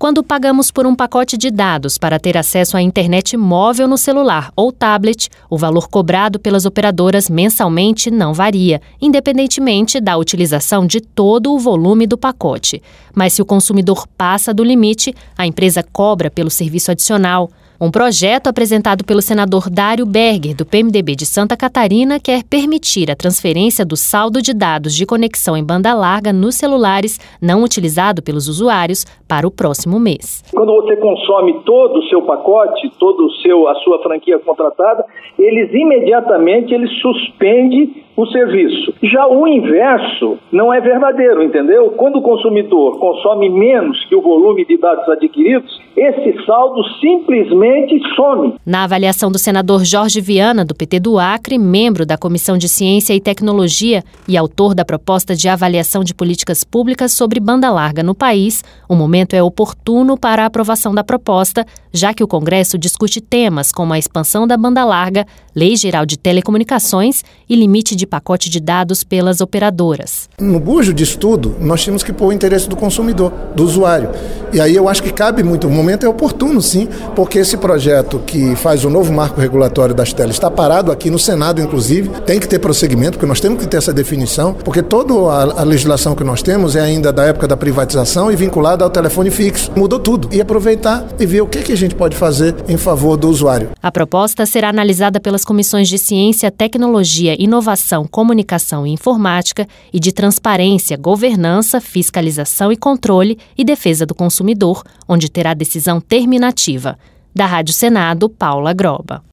Quando pagamos por um pacote de dados para ter acesso à internet móvel no celular ou tablet, o valor cobrado pelas operadoras mensalmente não varia, independentemente da utilização de todo o volume do pacote. Mas se o consumidor passa do limite, a empresa cobra pelo serviço adicional. Um projeto apresentado pelo senador Dário Berger, do PMDB de Santa Catarina, quer permitir a transferência do saldo de dados de conexão em banda larga nos celulares não utilizado pelos usuários para o próximo mês. Quando você consome todo o seu pacote, a sua franquia contratada, eles imediatamente suspendem o serviço. Já o inverso não é verdadeiro, entendeu? Quando o consumidor consome menos que o volume de dados adquiridos, esse saldo simplesmente some. Na avaliação do senador Jorge Viana, do PT do Acre, membro da Comissão de Ciência e Tecnologia e autor da proposta de avaliação de políticas públicas sobre banda larga no país, o momento é oportuno para a aprovação da proposta, já que o Congresso discute temas como a expansão da banda larga, Lei Geral de Telecomunicações e limite de pacote de dados pelas operadoras. No bujo disso tudo, nós temos que pôr o interesse do consumidor, do usuário. E aí eu acho que cabe muito, o momento é oportuno sim, porque esse projeto que faz o novo marco regulatório das telas está parado aqui no Senado, inclusive, tem que ter prosseguimento, porque nós temos que ter essa definição, porque toda a legislação que nós temos é ainda da época da privatização e vinculada ao telefone fixo. Mudou tudo. E aproveitar e ver o que a gente pode fazer em favor do usuário. A proposta será analisada pelas comissões de Ciência, Tecnologia, Inovação, Comunicação e Informática e de Transparência, Governança, Fiscalização e Controle e Defesa do Consumidor, onde terá decisão terminativa. Da Rádio Senado, Paula Groba.